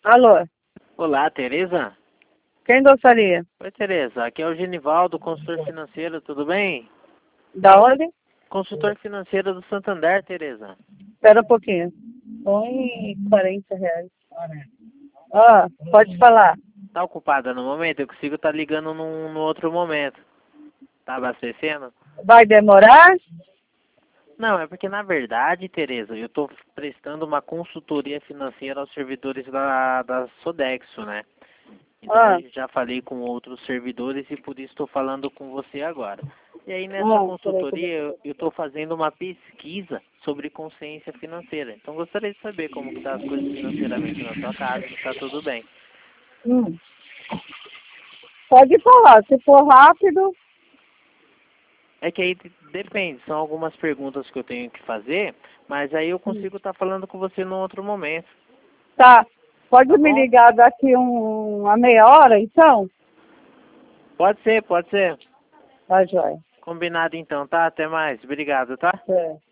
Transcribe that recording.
Alô, Olá, Tereza? quem gostaria? Oi, Tereza. Aqui é o Genivaldo, consultor financeiro, tudo bem? Da onde? Consultor financeiro do Santander, Tereza. Espera um pouquinho. Põe R$ 40. Ah, pode falar. Tá ocupada no momento? Eu consigo estar ligando no outro momento. Tá abastecendo? Vai demorar? Não, é porque na verdade, Tereza, eu estou prestando uma consultoria financeira aos servidores da Sodexo, né? Então Ah, eu já falei com outros servidores e por isso estou falando com você agora. E aí nessa peraí, consultoria eu estou fazendo uma pesquisa sobre consciência financeira. Então gostaria de saber como que tá as coisas financeiramente na sua casa, se está tudo bem. hum. Pode falar, se for rápido, É que aí depende, são algumas perguntas que eu tenho que fazer, mas aí eu consigo estar falando com você num outro momento, tá. Pode tá me bom? ligar daqui uma meia hora, então? Pode ser, pode ser. Tá, joia. Combinado então, tá? Até mais. Obrigado, tá? É.